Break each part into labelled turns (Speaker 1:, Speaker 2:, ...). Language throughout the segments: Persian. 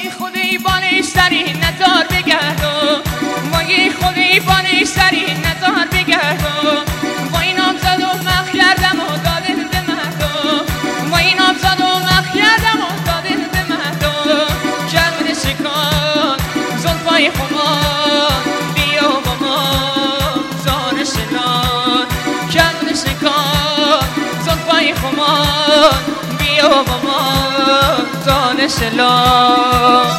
Speaker 1: خودی بانش سری نزار بگردو وای خودی بانش سری نزار بگردو وای نام زد و مخ کردم و داده به مردو وای نام زد و مخ کردم و داده به مردو جمع شکان زلفای خمان بیا با ما زان شلان جمع شکان زلفای خمان بیا با ما زان شلان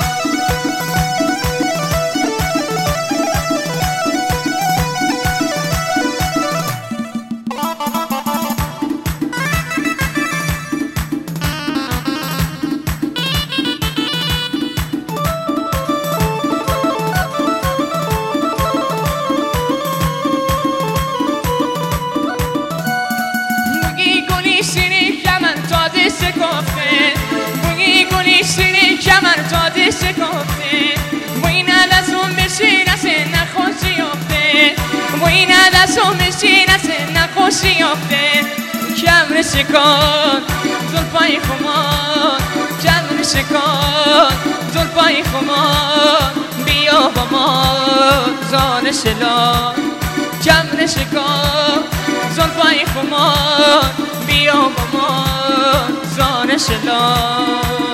Speaker 1: تازه شکافته وای ندستون بشی نسه نخوشی یافته وای ندستون بشی نسه نخوشی یافته کمر شکان زلفای خمان کمر شکان زلفای خمان بیا با ما زان شلان کمر شکان زلفای خمان بیا با ما زان شلان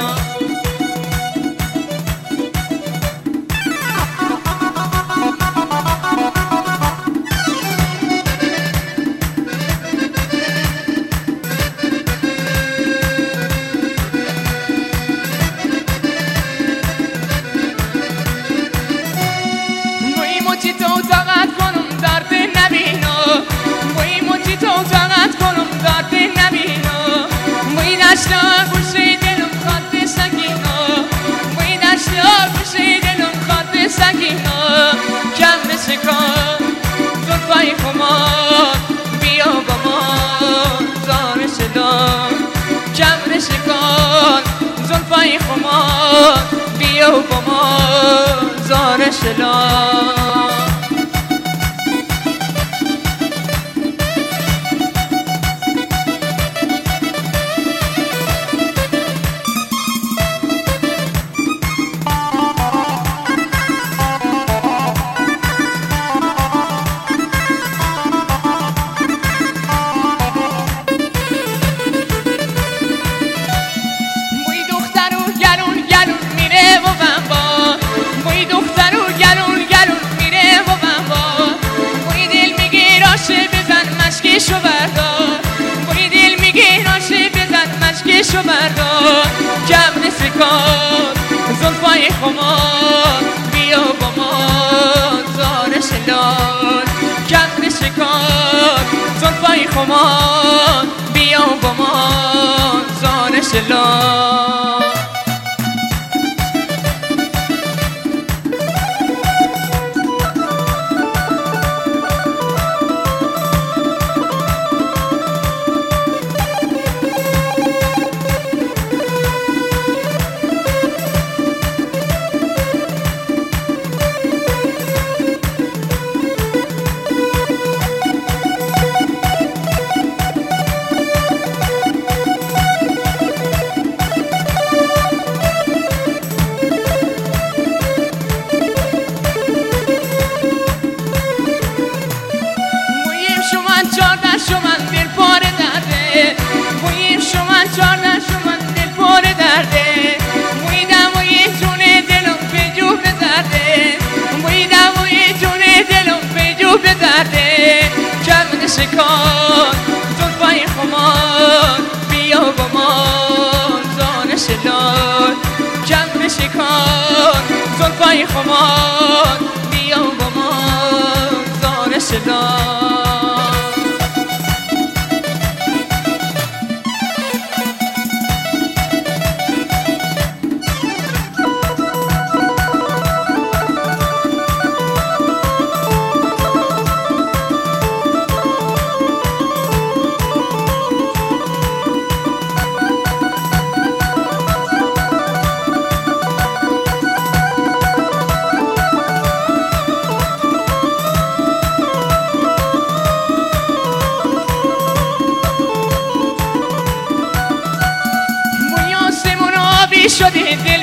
Speaker 1: دشتا گوشه دلم خط سکینا وی دشتا گوشه دلم خط سکینا کم شکان زلفای خمان بیا با ما زان شلان کم شکان زلفای خمان بیا با ما زان شلان مشکشو بردار بوی دل میگه ناشه بزن مشکشو بردار جمع سکان زلفای خمان بیا با ما زان شلان جمع سکان زلفای خمان بیا با ما زان شلان شکان زلفای خمان بیا با ما زان شلان جمع شکان زلفای خمان بیا با ما زان شلان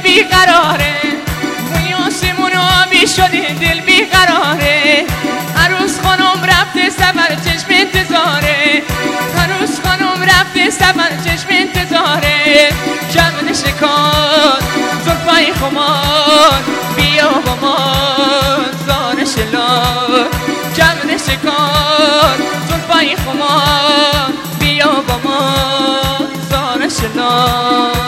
Speaker 1: بیقراره موی آسمون آبی شده دل بیقراره عروس خانم رفته سفر چشم انتظاره عروس خانم رفته سفر چشم انتظاره جمع شکار زلفای خمار بیا با ما زار شلار جمع شکار زلفای خمار بیا با ما زار شلار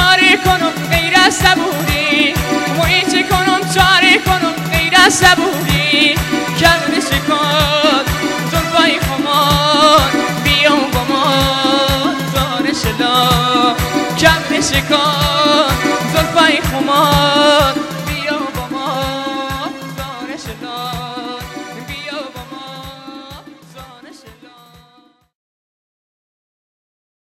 Speaker 1: صبوری مویی چه کنم چاره کنم غیر از صبوری